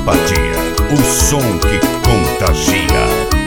Simpatia, o som que contagia.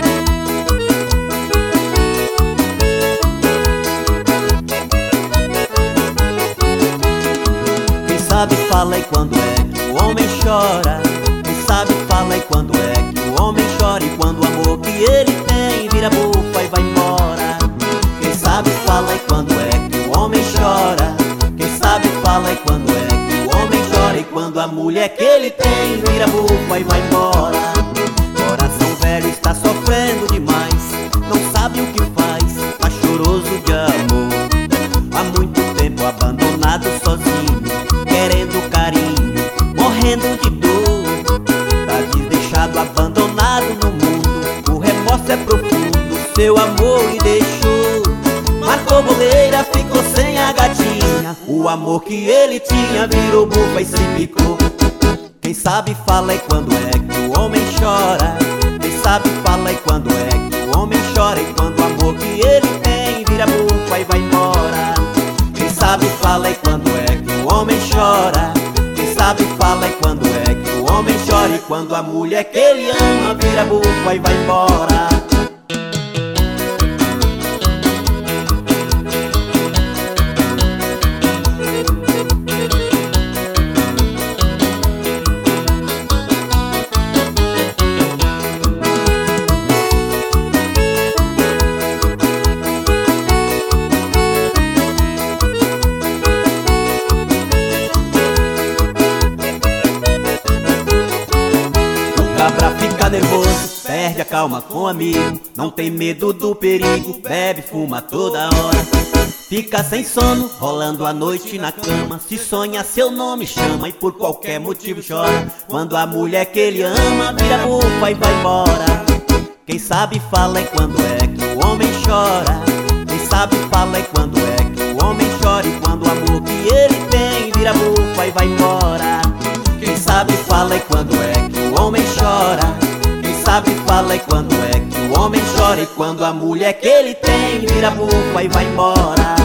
Quem sabe fala e quando é que o homem chora. Quem sabe fala e quando é que o homem chora. E quando o amor que ele tem vira bufa e vai embora. Quem sabe fala e quando é que o homem chora. Quem sabe fala e quando é que o homem chora. E quando a mulher que ele tem vira bufa e vai embora. Coração velho está sofrendo demais, não sabe o que faz, tá choroso de amor. Há muito tempo abandonado sozinho, querendo carinho, morrendo de dor. Tá deixado abandonado no mundo, o remorso é profundo, seu amor lhe deixou. Marcou boleira, ficou sem a gatinha, o amor que ele tinha virou bufa e se picou. Quem sabe fala e quando é que o homem chora. Quem sabe fala e quando é que o homem chora. E quando o amor que ele tem vira bufa e vai embora. Quem sabe fala e quando é que o homem chora. Quem sabe fala e quando é que o homem chora. E quando a mulher que ele ama vira bufa e vai embora. Cabra fica nervoso, perde a calma com amigo, não tem medo do perigo, bebe, fuma toda hora. Fica sem sono, rolando a noite na cama, se sonha seu nome chama e por qualquer motivo chora. Quando a mulher que ele ama vira bufa e vai embora. Quem sabe fala e quando é que o homem chora. Quem sabe fala e quando é que o homem chora. E quando o amor que ele tem vira bufa e vai embora. Quem sabe fala e quando é que o homem chora. Quem sabe fala e quando é que o homem chora. E quando a mulher que ele tem vira bufa e vai embora.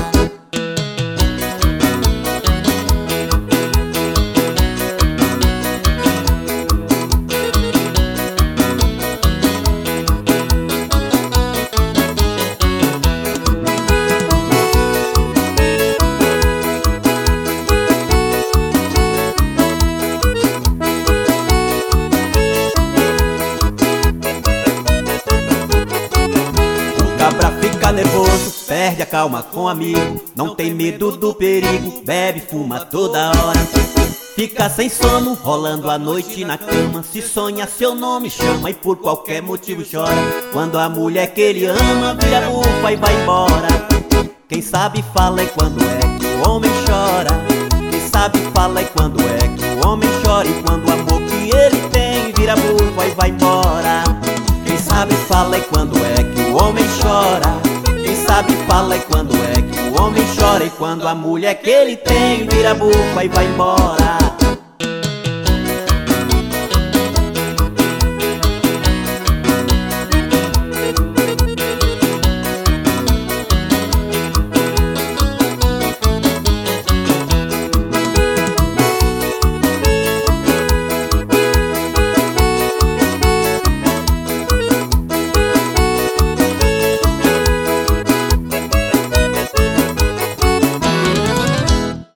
Cabra fica nervoso, perde a calma com amigo, não tem medo do perigo, bebe, fuma toda hora. Fica sem sono, rolando a noite na cama, se sonha seu nome chama e por qualquer motivo chora. Quando a mulher que ele ama vira bufa e vai embora. Quem sabe fala e quando é que o homem chora. Quem sabe fala e quando é que o homem chora. E quando o amor que ele tem vira bufa e vai embora. Quem sabe fala e quando é que o homem chora. Quem sabe fala e quando é que o homem chora. E quando a mulher que ele tem vira bufa e vai embora.